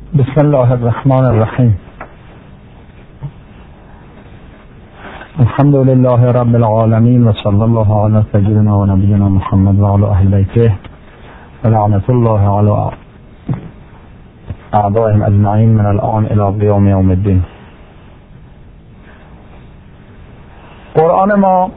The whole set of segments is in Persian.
بسم الله الرحمن الرحیم. الحمد لله رب العالمین و صلی الله علی سیدنا و نبینا محمد و علی اهل بیته و لعنت الله علی اعدائهم اجمعین من الان الی قیام یوم الدین. قرآن ما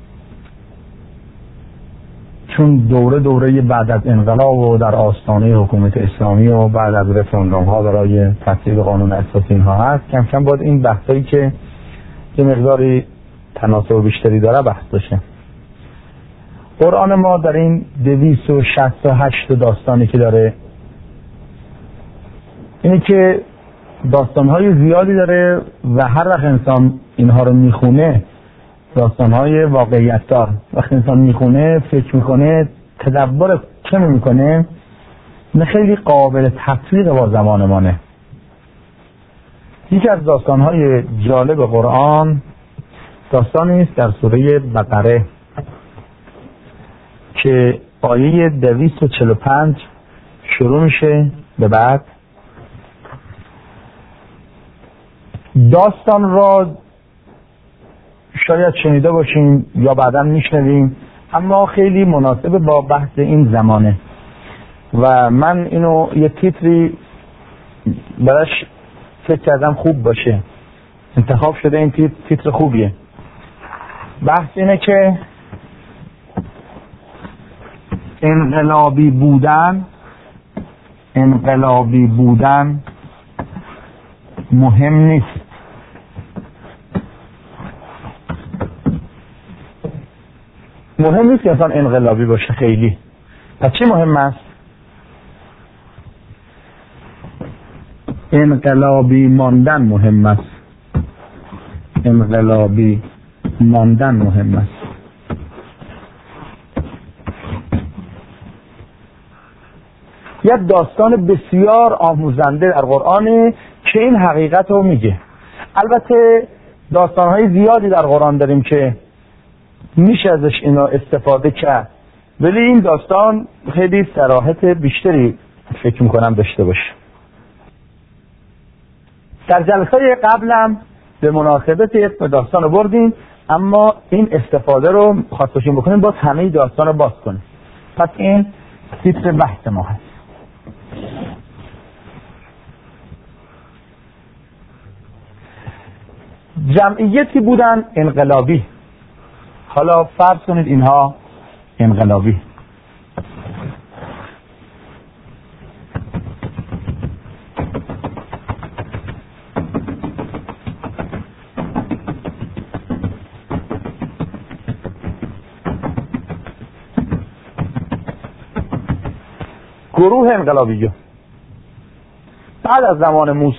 چون دوره بعد از انقلاب و در آستانه حکومت اسلامی و بعد از رفراندوم ها برای تصویب قانون اساسی اینها هست، کم کم باید این بحثایی که یه مقداری تناسب بیشتری داره بحث بشه. قرآن ما در این 268 داستانی که داره، اینه که داستانهای زیادی داره و هر وقت انسان اینها رو میخونه، داستانهای واقعیت دار، وقتی انسان میخونه فکر میکنه تدبر کمی میکنه، نه خیلی قابل تطبیق با زمان مانه. یکی از داستانهای جالب قرآن داستانی است در سوره بقره که آیه 245 شروع میشه به بعد. داستان را شاید شنیده باشیم یا بعدا میشنویم، اما خیلی مناسب با بحث این زمانه و من اینو یه تیتری براش فکر کردم خوب باشه، انتخاب شده. این تیتر خوبیه. بحث اینه که انقلابی بودن مهم نیست. مهم نیست که انسان انقلابی باشه خیلی. پس چی مهم است؟ انقلابی ماندن مهم است. انقلابی ماندن مهم است. یک داستان بسیار آموزنده در قرآن که این حقیقت رو میگه. البته داستانهای زیادی در قرآن داریم که میشه ازش اینا استفاده کرد، ولی این داستان خیلی صراحت بیشتری فکر میکنم داشته باشه. در جلسه قبلم به مناسبت اسم داستان رو بردیم، اما این استفاده رو خواست باشیم بکنیم باز همه داستان رو باز کنیم. پس این تیتر بحث ما هست. جمعیتی بودن انقلابی. حالا فرض کنید اینها انقلابی. گروه انقلابی بعد از زمان موسی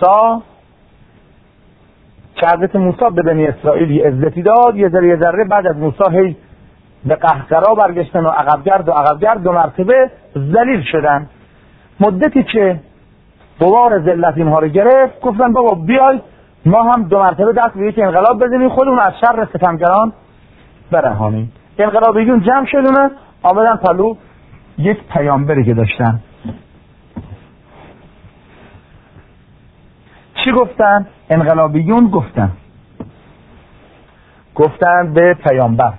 که حضرت موسی به بنی اسرائیل یه عزتی داد، یه ذره بعد از موسی هی به قهقرا برگشتن و عقبگرد 2 مرتبه ذلیل شدن. مدتی که بوار ذلت اینها رو گرفت، گفتن بابا بیای ما هم 2 مرتبه دست به یک انقلاب بزنیم، خودمون از شر ستمگران برهانیم. انقلابیون جمع شدن، آمدن پلو یک پیامبری که داشتن. چی گفتن؟ انقلابیون گفتن به پیامبر.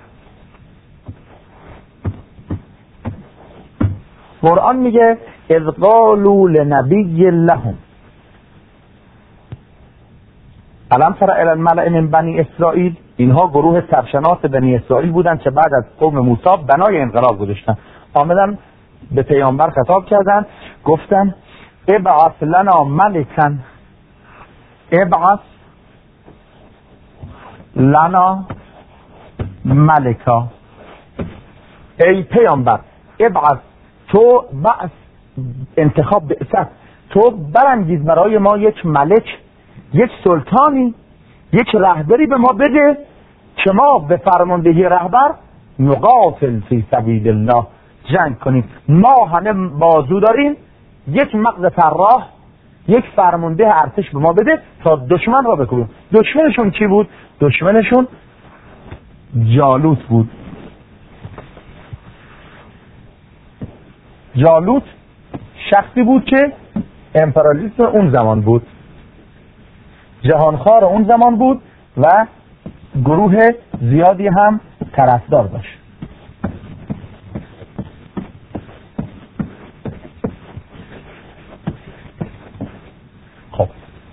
قرآن میگه اذ قالوا لنبی لهم الم تر الی الملأ من بنی اسرائیل. اینها گروه سرشناس بنی اسرائیل بودن که بعد از قوم موسی بنای انقلاب گذاشتن. آمدن به پیامبر خطاب کردن، گفتن ابعث لنا ملکا، ابعث لنا ملکا. ای پیامبر، ابعث، تو بعث، انتخاب بعثت، تو برانگیز برای ما یک ملک، یک سلطانی، یک رهبری به ما بده که ما به فرماندهی رهبر نقاتل فی سبیل الله، جنگ کنیم. ما همه بازو داریم، یک مغز طراح، یک فرمانده ارتش به ما بده تا دشمن را بکوبیم. دشمنشون کی بود؟ دشمنشون جالوت بود. جالوت شخصی بود که امپرالیسم اون زمان بود، جهانخوار اون زمان بود و گروه زیادی هم طرفدار داشت. خب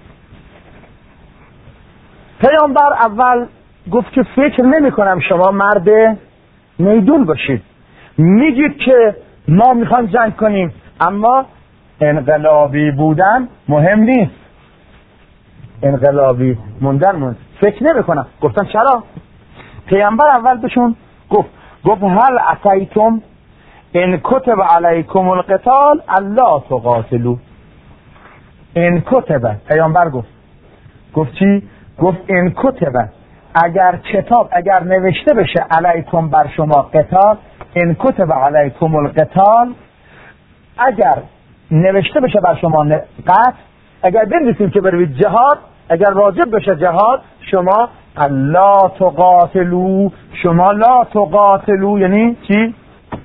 پیامبر اول گفت که فکر نمی کنم شما مرد میدون باشید، میگید که ما میخوایم جنگ کنیم اما انقلابی بودن مهم نیست، انقلابی موندن فکر نمی کنم. گفتن چرا؟ پیامبر اول بهشون گفت هل عصیتم ان کتب علیکم القتال الا تقاتلوا. ان کتب، پیامبر گفت چی؟ گفت ان کتب، اگر نوشته بشه علیکم بر شما قتال، ان کتب علیکم القتال، اگر نوشته بشه بر شما قتل، اگر بنویسیم که بروید جهاد، اگر واجب بشه جهاد، شما لا تقاتلوا، شما لا تقاتلوا یعنی چی؟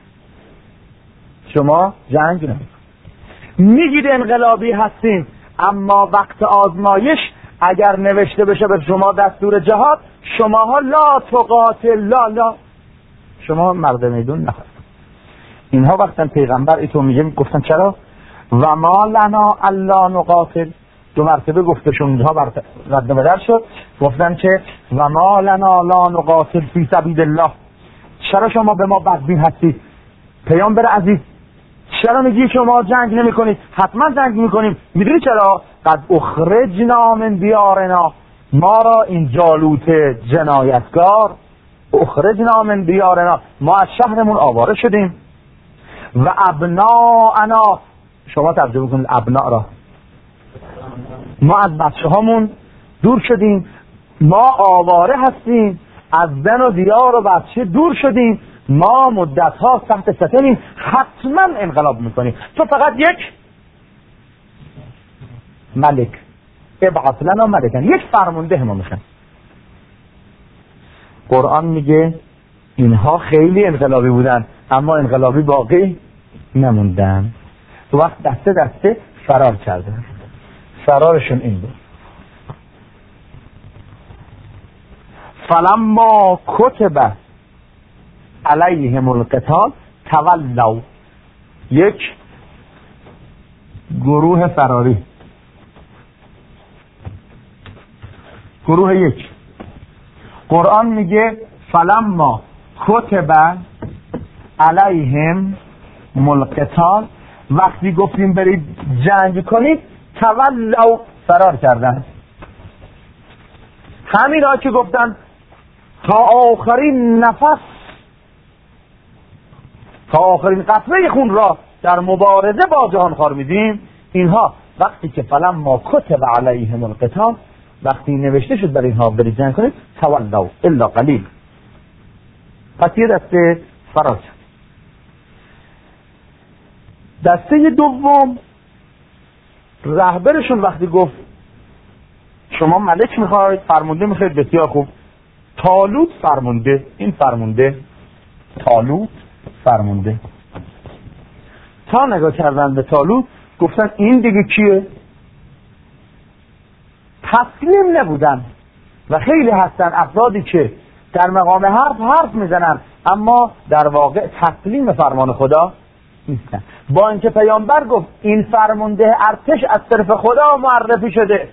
شما جنگ نمیکنید. میگید انقلابی هستیم اما وقت آزمایش اگر نوشته بشه به شما دستور جهاد، شماها لا تقاتل، لا شما مرد میدون نخواهید. اینها وقتا پیغمبر ایتو میگه، گفتن چرا؟ و ما لنا الا نقاتل، دو مرتبه گفتشون، اینها رد بدل شد، گفتن که و ما لنا لا نقاتل فی سبیل الله، چرا شما به ما بدبین هستید؟ پیامبر عزیز چرا میگی شما جنگ نمی کنید؟ حتما جنگ میکنیم. میدونی چرا؟ قد اخرجنا من دیارنا، ما را این جالوت جنایتگار، اخرجنا من دیارنا، ما از شهرمون آواره شدیم، و ابناءنا، شما ترجمه کنید ابناء را، ما از بچه هامون دور شدیم، ما آواره هستیم، از زن و دیار و بچه دور شدیم، ما مدت ها تحت ستمیم، حتما انقلاب میکنیم. تو فقط یک ملک، ابعث لنا ملکن، یک فرمانده ما میخوایم. قرآن میگه اینها خیلی انقلابی بودن اما انقلابی باقی نموندن، تو وقت دسته دسته فرار کردن. فرارشون این بود فلما کتب علیهم القتال تولوا، یک گروه فراری، گروه یک. قرآن میگه فلما کتب علیهم القتال، وقتی گفتیم برید جنگ کنید، تولوا، فرار کردن. همین ها که گفتن تا آخرین نفس، تا آخرین قطره خون را در مبارزه با جهانخوار میدیم، اینها وقتی که فلما کتب علیهم القتال، وقتی نوشته شد برای اینها برید جنگ کنید، تولوا الا قلیل، پس یه دسته فرار کرد. دسته دوم رهبرشون وقتی گفت شما ملک میخواید، فرمانده میخواید، بسیار خوب، طالوت فرمانده، این فرمانده طالوت فرمانده. تا نگاه کردن به طالوت گفتن این دیگه کیه؟ تسلیم نبودن. و خیلی هستن افرادی که در مقام حرف میزنن اما در واقع تسلیم فرمان خدا نیستن. با اینکه پیامبر گفت این فرمانده ارتش از طرف خدا معرفی شده،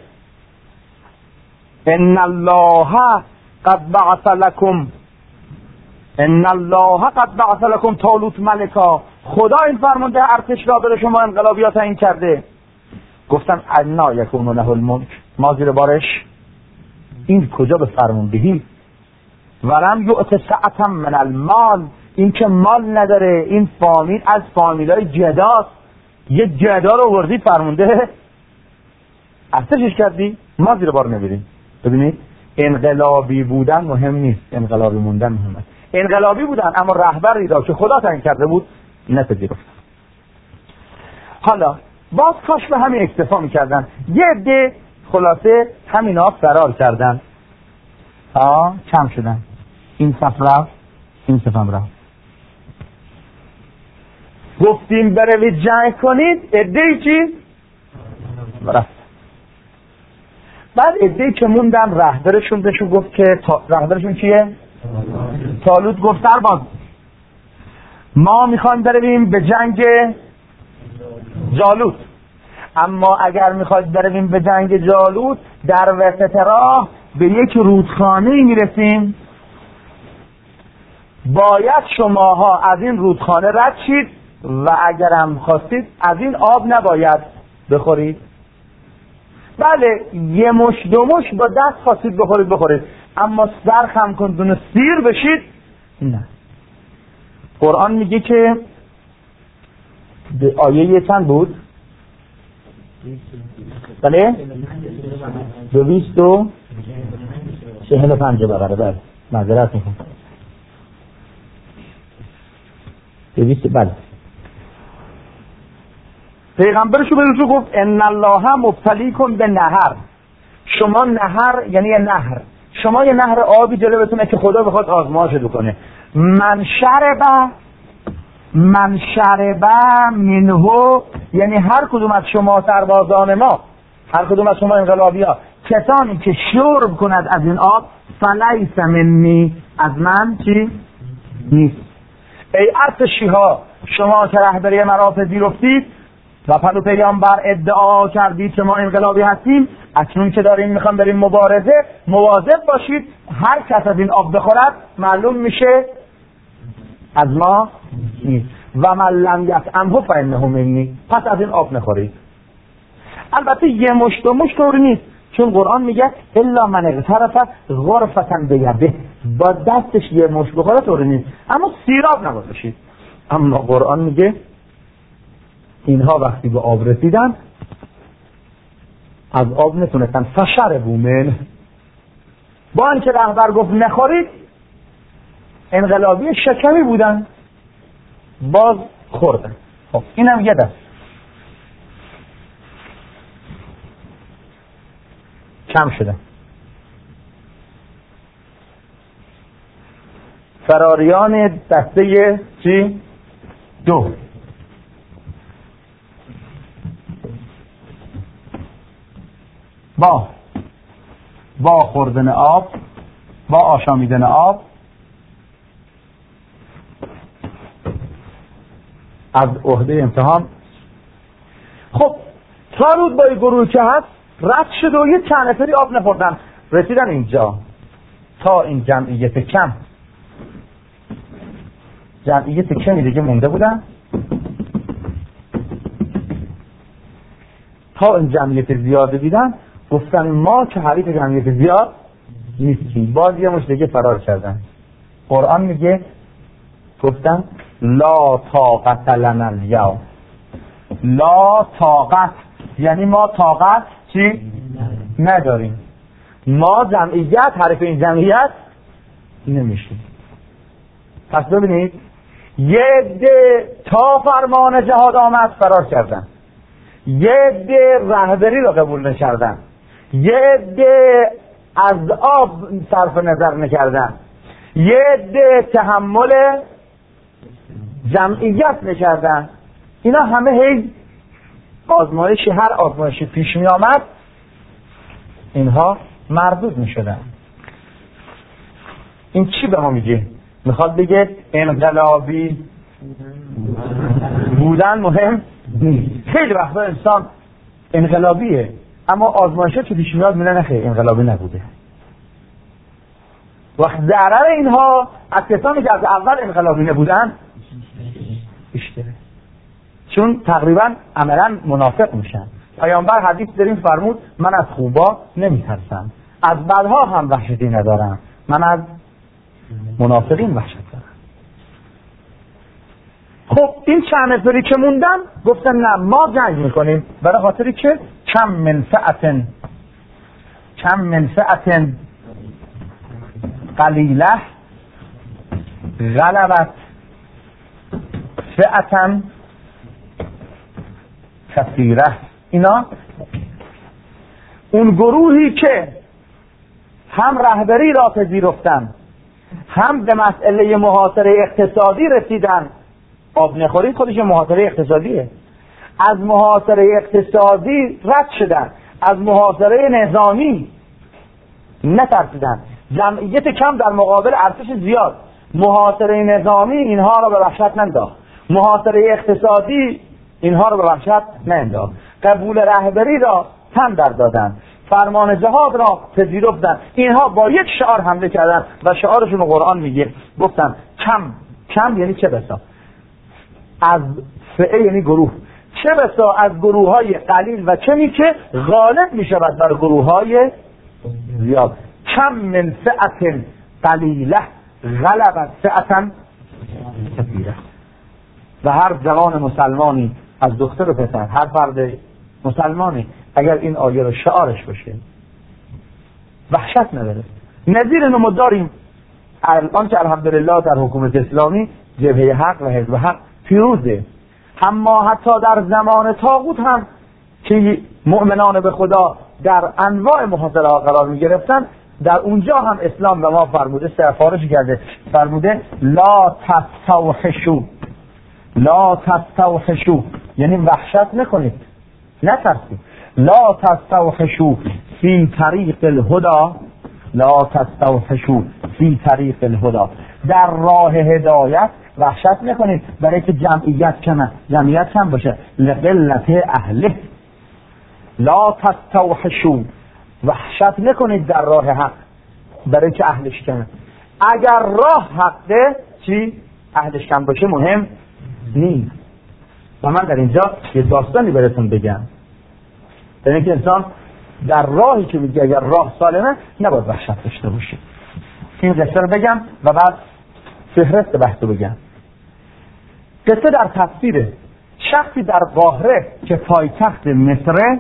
ان الله قد بعث لكم، ان الله قد بعث لكم طالوت ملکا، خدا این فرمانده ارتش را برای شما انقلابی تعیین کرده. گفتن انا یکون له الملک، ما زیر بارش، این کجا به فرماندهی؟ ولم یؤت سعة من المال، این که مال نداره، این فامیل از فامیلای جداست، یه جدا رو وردی فرمانده ارتشش کردی، ما زیر بار نمیریم. ببینید انقلابی بودن مهم نیست، انقلابی موندن مهمه. انقلابی بودن اما رهبری را که خدا تعیین کرده بود نپذیرفتن. حالا باز کاش به همین اکتفا میکردن. یه عده خلاصه همینا فرار کردن، کم شدن، این صف رفت، این صف هم رفت. گفتیم بروید جنگ کنید، عده‌ای چی؟ رفت. بعد عده‌ای که موندن رهبرشون بهشون گفت که رهبرشون کیه؟ طالوت گفت سرباز ما میخوایم برویم به جنگ جالوت، اما اگر میخواید برویم به جنگ جالوت در وسط راه به یک رودخانه‌ای میرسیم، باید شماها از این رودخانه رد شید و اگر هم خواستید از این آب نباید بخورید. بله یه مش دو مش با دست خواستید بخورید، اما سر خم کندون و سیر بشید نه. قرآن میگه که آیه چند بود؟ بله 245 بقره. بله معذرت میخوام 200. بله پیغمبرشو بهشون گفت ان الله مبتلیکم به نهر. شما نهر یعنی یه نهر، شما یه نهر آبی جلوتونه که خدا بخواد آزمایش بکنه. من شرب منه یعنی هر کدوم از شما سربازان ما، هر کدوم از شما انقلابی ها، کسانی که شرب کند از این آب فلیس منی، از من چی؟ نیست. ای ارتشی ها شما که رهبری مرا پذیرفتید و پلو پیامبر ادعا کردید که ما انقلابی هستیم، اکنون که داریم میخوام بریم مبارزه، مواظب باشید هر کس از این آب بخورد معلوم میشه از ما نیست. و من لم یطعمه فانه منی، پس از این آب نخورید. البته یه مشت و مشت طوری نیست، چون قرآن میگه الا من اغترف غرفة بیده، با دستش یه مشت بخوره طوری نیست، اما سیراب نباشید. اما قرآن میگه اینها وقتی به آب رسیدن از آب نتونستن فشربوا منه، با اینکه رهبر گفت نخورید، انقلابی شکمی بودن باز خوردن. خب اینم یه دست. کم شده. فراریان دسته چی؟ 2. با خوردن آب، با آشامیدن آب از عهده امتحان. خب طالوت با این گروه که هست رد شد و یه چند نفری آب نخوردن، رسیدن اینجا تا این جمعیت کمی دیگه مونده بودن، تا این جمعیت زیاده دیدن گفتن ما که حریف جمعیت زیاد نیستیم، باز یه مش دیگه فرار کردن. قرآن میگه گفتن لا طاقت لنا الیوم. لا طاقت یعنی ما طاقت چی؟ نداریم، ما جمعیت حریف این جمعیت نمیشیم. پس ببینید یه عده تا فرمان جهاد آمد فرار کردن، یه عده رهبری رو قبول نکردن، یه عده از آب صرف نظر نکردن، یه عده تحمل جمعیت نکردن. اینا همه هی آزمایشی، هر آزمایشی پیش می آمد اینها مردود می شدن. این چی به ما میگه؟ میخواد بگه انقلابی بودن مهم نیست. خیلی وقتا انسان انقلابیه اما آزمایشه که پیش میاد میگه نخیر انقلابی نبوده. وقت ضرر اینها از کسانی که از اول انقلابی نبودن بیشتره، چون تقریبا عملا منافق میشن. پیامبر حدیث داریم فرمود من از خوبا نمیترسم، از بدها هم وحشتی ندارم، من از منافقین وحشت دارم. خب این چند نفری که موندن گفتن نه ما جنگ میکنیم، برای خاطری که کم من فئة قلیله غلبت فئة کثیره. اینا اون گروهی که هم رهبری را پذیرفتن، هم به مسئله محاصره اقتصادی رسیدن. آب نخورید خودش محاصره اقتصادیه. از محاصره اقتصادی رد شدن، از محاصره نظامی نترسیدن، جمعیت کم در مقابل ارتش زیاد. محاصره نظامی اینها را به وحشت ننداخت، محاصره اقتصادی اینها را به وحشت ننداخت. قبول رهبری را تن در دادن، فرمان جهاد را پذیرفتن. اینها با یک شعار حمله کردن و شعارشون رو قرآن میگه، گفتن کم یعنی چه بسا، از فئه یعنی گروه، چه بسا از گروه های قلیل و کمی که غالب میشود بر گروه های زیاد. کم من فئة قلیله غلبت فئة کثیره. و هر جوان مسلمانی از دختر و پسر، هر فرد مسلمانی اگر این آیه رو شعارش باشه وحشت نداره. نظیر اینو ما داریم الان که الحمدلله در حکومت اسلامی جبهه حق و حزب حق پیروزه. اما حتی در زمان طاغوت هم که مؤمنان به خدا در انواع محاصره ها قرار می گرفتن، در اونجا هم اسلام به ما فرموده، سفارش کرده، فرموده لا تستوحشوا، لا تستوحشوا یعنی وحشت نکنید، نترسید. لا تستوحشوا فی طریق الهدى، لا تستوحشوا فی طریق الهدى، در راه هدایت وحشت نکنید برای که جمعیت کم باشه، لقلت اهله. لا تستوحشوا، وحشت نکنید در راه حق برای که اهلش کمه. اگر راه حقه چی؟ اهلش کم باشه مهم نیست. و من در اینجا یه داستانی براتون بگم، یعنی که انسان در راهی که میگه اگر راه سالمه نباید وحشت داشته باشه. این قصه رو بگم و بعد فهرست بحثو بگم. قصه در تفسیره. شخصی در قاهره که پایتخت مصره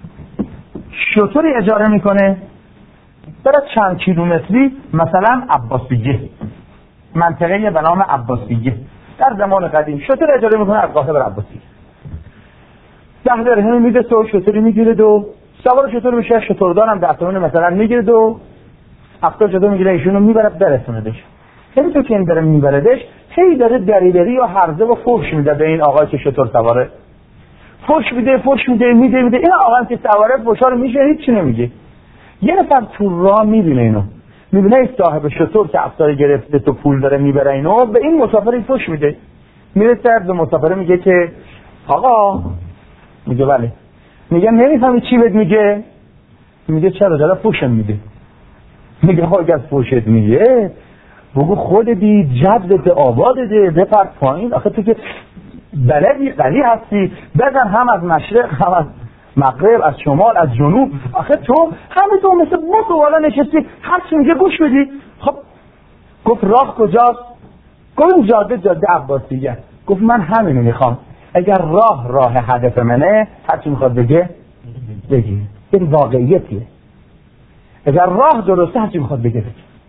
شتری اجاره میکنه برای چند کیلومتری، مثلا عباسیه، منطقه به نام عباسیه. در زمان قدیم شتر اجاره میکنه از قاهره بر عباسیه، 10 درهم میده تو شتری میگیره دو سوار شتر میشه، شتردارم 10 تومن مثلا میگیره دو 70 شتر میگیره، ایشونو میبره برسوندش. یعنی تو که این بره میبردش هی داره دریدری یا هرزه و فحش میده به این آقای که شتر سواره، فحش میده. این آقا که سواره فحشا میشه هیچ چی نمیگه. یه نفر تو راه میبینه اینو، میبینه این صاحب شتر که افسار گرفته تو پول داره میبره اینو، به این مسافر فحش میده. میرسه به مسافر میگه که آقا، میگه بله، میگه نمیفهمی چی بهت میگه؟ میگه چرا داره فحشم میده. میگه آقا اگه فحشت میگه بگو خودتی جدت آبادته بپر پایین، آخه تو که بلدی قلی هستی، بزن هم از مشرق هم از مغرب، از شمال از جنوب، آخه تو همه تو مثل بوت والا نشستی هر چی میگه گوش بدی. خب گفت راه کجاست؟ گفت این جاده عباسیه. گفت من همینو میخوام، اگر راه هدف منه هر چی میخواد بگه بگی، این واقعیتیه. اگر راه درسته هر چی میخواد بگه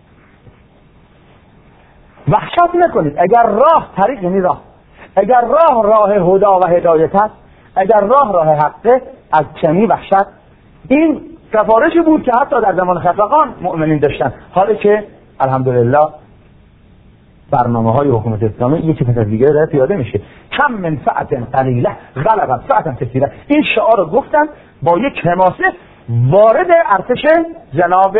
وحشت نکنید. اگر راه طریق یعنی راه، اگر راه هدا و هدایت است، اگر راه حقه، از کمی وحشت. این سفارشی بود که حتی در زمان خفقان مؤمنین داشتن، حالا که الحمدلله برنامه‌های حکومت اسلامی یکی پس از دیگه داره پیاده میشه. کم من فئة قلیله غلبت فئة کثیره. این شعار رو گفتن با یک حماسه وارد ارتش جناب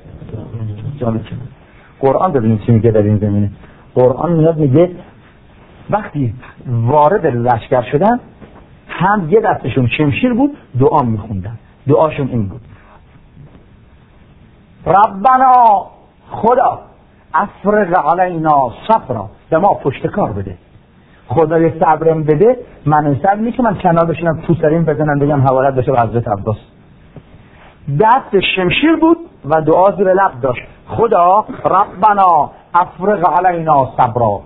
قرآن. ببینید چی میگه در این زمینه. قرآن میاد میگه وقتی وارد لشکر شدن هم یه دستشون شمشیر بود، دعا میخوندن. دعاشون این بود: ربنا، خدا، افرغ علینا صبرا، به ما پشتکار بده، خدای صبرم بده. من صبر نیست که من کنار بشینم تو سریم بزنم بگم حوالت بشه به حضرت عباس. دست شمشیر بود و دعا زیر لب داشت: خدا ربنا افرغ علینا صبرا،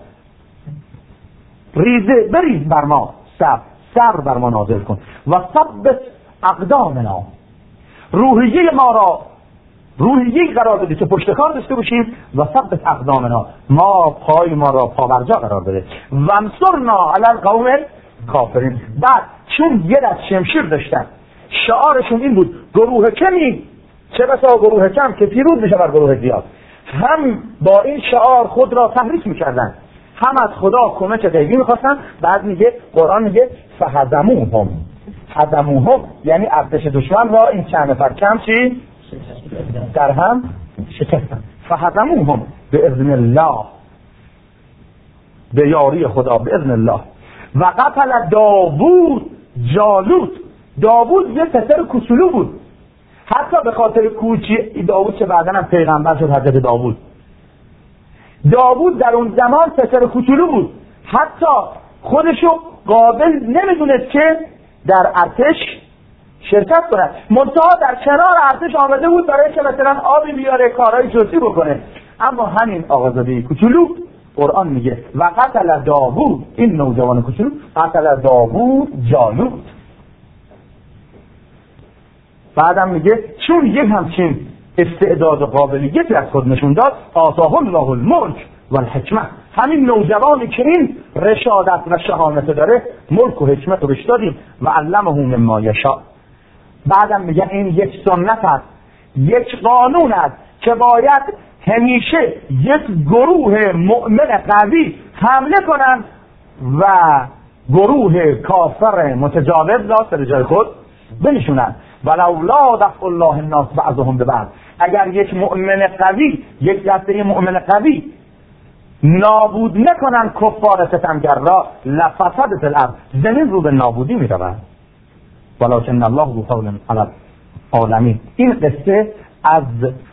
بریز بر ما صبر بر ما نازل کن. و ثبت اقدامنا، روحیه ما را روحیه قرار بده که پشتکار داشته باشیم. و ثبت اقدامنا، ما پای ما را پابرجا قرار بده. و انصرنا علی القوم الکافرین. بعد چون یه دست شمشیر داشتن، شعارشون این بود: گروه کمی چه بسا گروه کم که پیروز بشه بر گروه زیاد. هم با این شعار خود را تحریک میکردن، هم از خدا کمک غیبی میخواستن. بعد میگه قرآن میگه فهزموهم، هزموهم یعنی ارتش دشمن را این چند نفر کم چی؟ در هم شکستن. فهزموهم به اذن الله، به یاری خدا، به اذن الله. و قتل داوود جالوت. داوود یه پسر کوچولو بود، حتی به خاطر کوچی داوود که بعداً هم پیغمبر شد. حضرت داوود در اون زمان پسر کوچولو بود، حتی خودشو قابل نمیدونست که در ارتش شرکت کنه. منتها در کنار ارتش آمده بود برای که مثلا آبی بیاره، کارهای جزئی بکنه. اما همین آقازاده کوچولو، قرآن میگه و قتل داوود، این نوجوان کوچولو قتل داوود جالوت. بعدم میگه چون یک همچین استعداد و قابلیتی از خود نشون داد، آتاه الله الملک و الحکمت، همین نوجوانی که این رشادت و شهامت داره، ملک و حکمت رو بهش دادیم. و علمه مما یشاء. بعدم میگه این یک سنت است، یک قانون است که باید همیشه یک گروه مؤمن قوی حمله کنن و گروه کافر متجاوز را سر جای خود بنشونن. ولولا دفع الله الناس بعضهم ببعض، اگر یک مؤمن قوی، یک دسته مؤمن قوی نابود نکنن کفار ستمگر را، لفسدت الارض، زمین رو به نابودی می رود. ولکن الله ذو فضل علی العالمین. این قصه از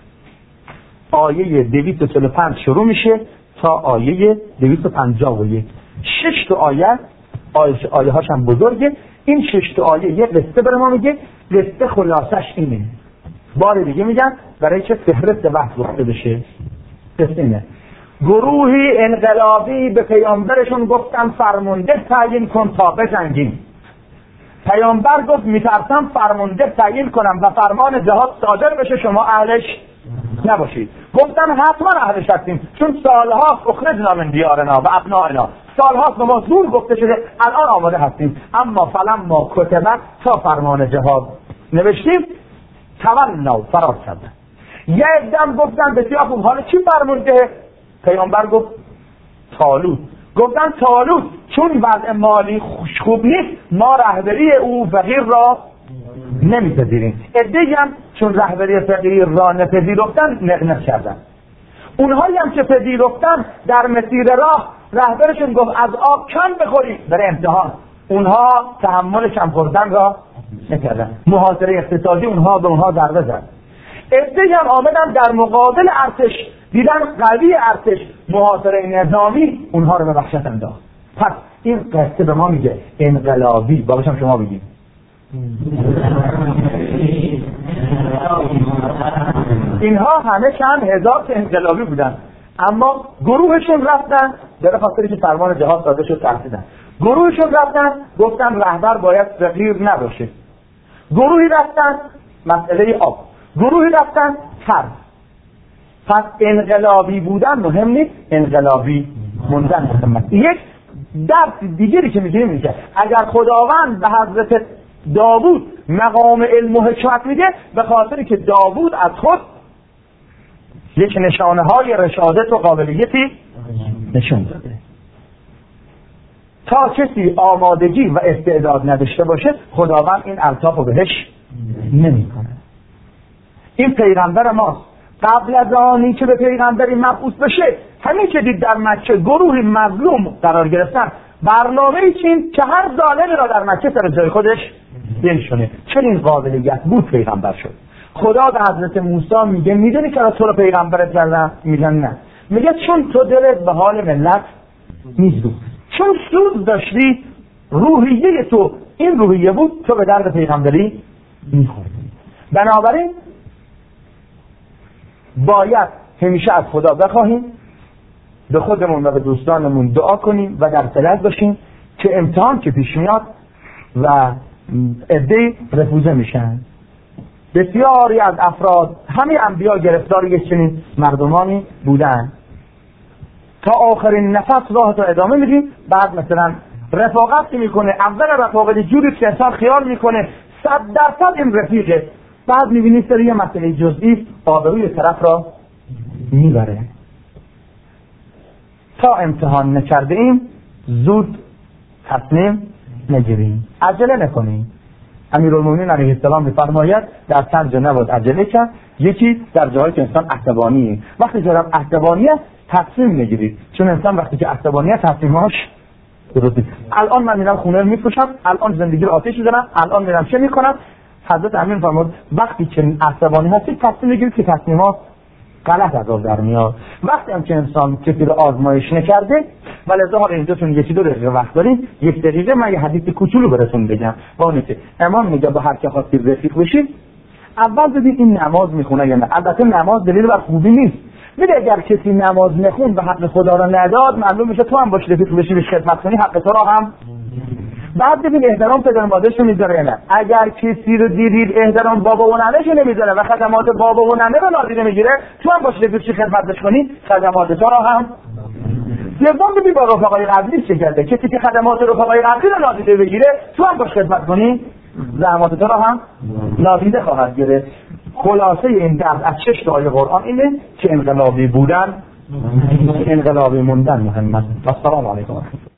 آیه 245 شروع میشه تا آیه 251. 6 آیه هاش هم بزرگه. این 6 آیه یه قصه برای ما میگه. قصه خلاصش اینه. بار دیگه میگن برای که فهرست وقت گفته بشه. قصه اینه: گروهی انقلابی به پیامبرشون گفتن فرمانده تعیین کن تا بجنگیم. پیامبر گفت میترسم فرمانده تعیین کنم و فرمان جهاد صادر بشه شما اهلش نباشید. گفتن حتما اهلش هستیم، چون سالها اخرجنا من دیارنا و ابنائنا، سالها به ما دور گفته شده، الان آماده هستیم. اما فلما کتبت، تا فرمان جهاد نوشتیم، تولوا فرار کردن. یه عده‌ام گفتن بسیار خوب، حالا چی فرمانده؟ پیامبر گفت طالوت. گفتن طالوت چون وضع مالی خوب نیست، ما رهبری او فقیر را نمیپذیریم. عده‌ای هم چون رهبری فقیر را نپذیرفتن نقنق کردن. اونهایی هم که پذیرفتن در مسیر راه رهبرشون گفت از آب کم بخورید برای امتحان، اونها تحمل کم خوردن را نکردن. محاصره اقتصادی اونها به اونها ضربه زد. عده‌ای هم آمدن در مقابل ارتش، دیدن قوی ارتش، محاصره نظامی اونها رو به وحشت انداخت. پس این قصه به ما میگه انقلابی. باباش هم شما بگید. اینها همه چند هزار تا انقلابی بودن، اما گروهشون رفتن در خاطری که فرمان جهاد صادر شد ترسیدن. گروهشون رفتن گفتن رهبر باید فقیر نباشه. گروهی رفتن مسئله آب، گروهی رفتن ترس. پس انقلابی بودن مهم نیست، انقلابی موندن مهمه. یک درس دیگری که میگیم میشه اگر خداوند به حضرت داوود مقام علم و حکمت میده، به خاطری که داوود از خود یک نشانه های رشادت و قابلیتی نشون داده. تا کسی آمادگی و استعداد نداشته باشه، خداوند این الطاف رو بهش نمیکنه. این پیغمبر ماست. قبل از آنی که به پیغمبری مبعوث بشه، همین که دید در مکه گروهی مظلوم قرار گرفتن، برنامه‌ای چین که هر ظالمی را در مکه سر جای خودش بنشونه. چون این قابلیت بود پیغمبر شد. خدا به حضرت موسی میگه میدونی که تو رو پیغمبرت کردم؟ میگن نه. میگه چون تو دلت به حال ملت میسوخت، چون سوز داشتی، روحیه تو این روحیه بود، تو به درد پیغمبری میخوردی. بنابراین باید همیشه از خدا بخواهیم، به خودمون و به دوستانمون دعا کنیم و در صلح باشیم که امتحان که پیش میاد و عده‌ای رفوزه میشن. بسیاری از افراد، همه انبیا گرفتار یک چنین مردمانی بودن. تا آخرین نفس راه تو ادامه میدیم، بعد مثلا رفاقت میکنه، اول رفاقت جوری که انسان خیال میکنه 100% این رفیقه، بعد میبینی سر یه مسئله جزئی آبروی طرف را میبره. تا امتحان نکرده ایم زود تصمیم نگیریم، عجله نکنیم. امیرالمومنین علیه السلام می‌فرماید در چند جا نباید عجله کرد. یکی در جاهایی که انسان عصبانیه، وقتی که عصبانی است تصمیم نگیرید، چون انسان وقتی که عصبانی است تصمیماش درسته. الان من میرم خونه رو میفروشم، الان زندگی رو آتش میزنم، الان میرم چه میکنم؟ حضرت امیر فرمود وقتی که عصبانی هستید تصمیم بگیرید که تصمیمات غلط از آب در میاد. وقتی هم که انسان کسی رو آزمایش نکرده، ولی ظاهر اینجا چون 1-2 دقیقه وقت داریم، 1 دقیقه من یه حدیث کوچولو براتون بگم. با اون که امام میگه با هر کی خواستید رفیق بشید، اول ببین این نماز میخونه یا نه. البته نماز دلیل بر خوبی نیست. میگه اگر کسی نماز نخون و حق خدا رو نداد، معلوم میشه تو هم باش رفیق بشی، بهش خدمت کنی، حق تو رو هم. بعد ببین احترام پدر مادرش نمیذاره یا نه. اگر کسی رو دیدید احترام بابا و ننه‌ش نمیذاره و خدمات بابا و ننه رو نادیده میگیره، تو هم باش رفیق بشی، خدمتش کنی، خدمات تو رو هم. سوم ببین با رفقای قبلی چه کرده. کسی که خدمات رفقای قبلی رو نادیده بگیره، تو هم باش خدمت کنی، زحمات تو رو هم نادیده خواهد گرفت. خلاصه این درس از 6 آیه قرآن اینه که انقلابی بودن انقلابی موندن مهمه. السلام علیکم.